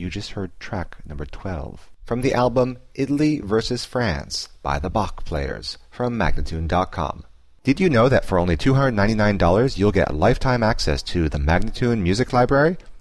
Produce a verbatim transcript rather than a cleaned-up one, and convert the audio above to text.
you just heard track number twelve. From the album Italy versus France by the Bach Players from Magnatune dot com. Did you know that for only two hundred ninety-nine dollars you'll get lifetime access to the Magnatune Music Library?